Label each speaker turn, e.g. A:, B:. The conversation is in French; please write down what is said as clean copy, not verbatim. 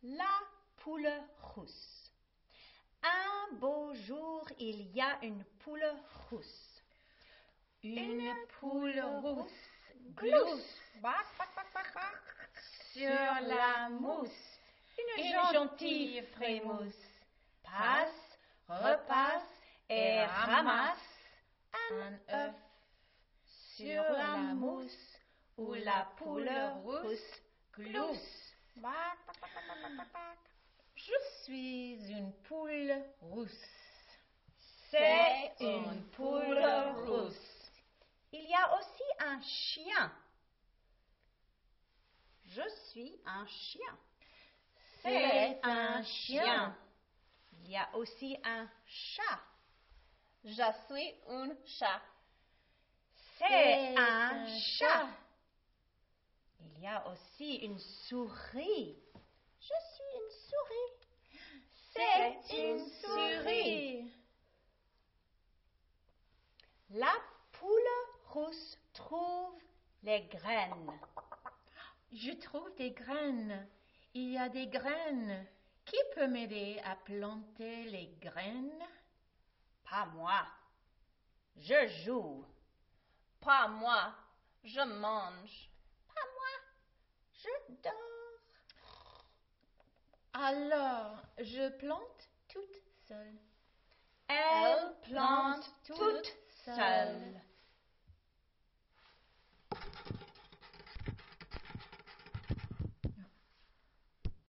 A: La poule rousse. Un beau jour, il y a une poule rousse.
B: Une poule rousse glousse sur la mousse. Une gentille frémousse passe, repasse et ramasse un œuf sur la mousse où la poule rousse glousse. Je suis une poule rousse.
A: C'est une poule rousse. Il y a aussi un chien. Je suis un chien.
B: C'est un chien.
A: Il y a aussi un chat.
B: Je suis un chat.
A: C'est un chat. Il y a aussi une souris. Je suis une souris.
B: C'est une souris.
A: La poule rousse trouve les graines.
B: Je trouve des graines. Il y a des graines. Qui peut m'aider à planter les graines?
A: Pas moi. Je joue.
B: Pas moi. Je mange.
A: Pas moi. Je dors.
B: Alors, je plante toute seule.
A: Elle plante toute seule.